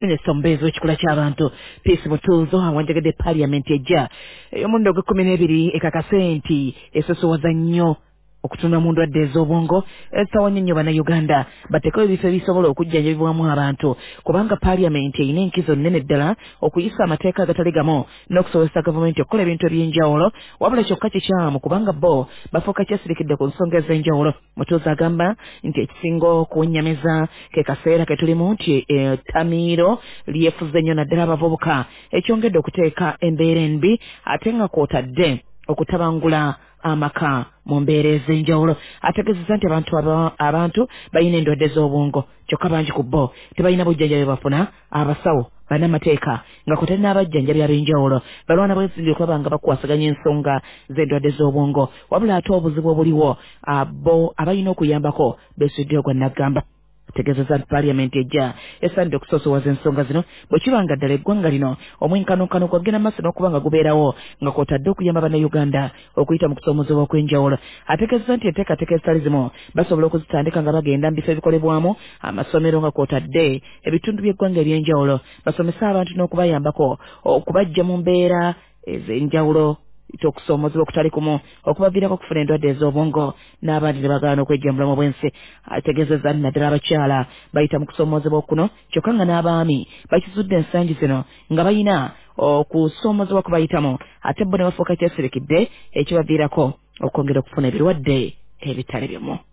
Sine Sombezo ekikula ky'abantu Peace Mutuzo awanjagade Parliament ejja ey'omulundi ogw'ekkumi ekakase nti esosowaza nnyo okutunda mu ndwadde ez'obwongo ezitawanya nnyo bannayuganda bateekawo ebifo ebisobola okujjanjabibwamu abantu kubanga Parliament erina enkizo nnene ddala okuyisa amateeka agatali gamu n'okusobozesa gavumenti okukola ebintu eby'enjawulo wabula kyokka kikyamu kubanga bo bafuuka kyesirikidde ku nsonga ez'enjawulo. Mutuuzo agamba nti ekisinga okuwennyamiza ke kaseera ke tulimu nti ettamiiro lyefuze nnyo naddala abavubuka ekyongedde okuteeka embeera embi ate nga kw'otadde okutabangula amaka mu mbeera ez'enjawulo. Ategeezezza nti abantu balina endwadde z'obwongo kyokka bangi ku bo tebalina bujjanjabi bafuna abasawo bannamateeka nga kw'otali n'abajjanjabi ab'enjawulo balwana bwezindi okulaba nga bakwasaganya ensonga z'endwadde z'obwongo wabula ate obuzibu obuliwo bo abalina okuyambako beesuddeyo gwa naggamba. Ategeezezza nti Parliament ejja esaanidde okusoosowaza ensonga zino bwe kiba nga ddala eggwanga lino omwenkanonkano gwagenda maaso n'okuba nga gubeerawo nga kw'otadde okuyamba bannayuganda okuyita mu kusoomozebwa okw'enjawulo. Ategeezezza nti enteekateeka ezitali zimu basobola okuzitandika nga bagenda mu bifo ebikolebwamu amasomero nga kw'otadde ebitundu by'eggwanga eby'enjawulo basomese abantu n'okubayambako okubaggya mu mbeera ez'enjawulo okusoomozebwa okutali kumu okubaviirako okufuna endwadde ez'obwongo n'abandi ne bagaana okwejja mu bulamu bw'ensi. Ategeezezza nti naddala abakyala bayita mu kusoomozebwa okuno kyokka nga n'abaami bakizudde ensangi zino nga balina okusoomozebwa kubayitamu ate bo ne bafuuka kyesirikidde ekibaviirako okwongera okufuna ebirwadde ebitali bimu.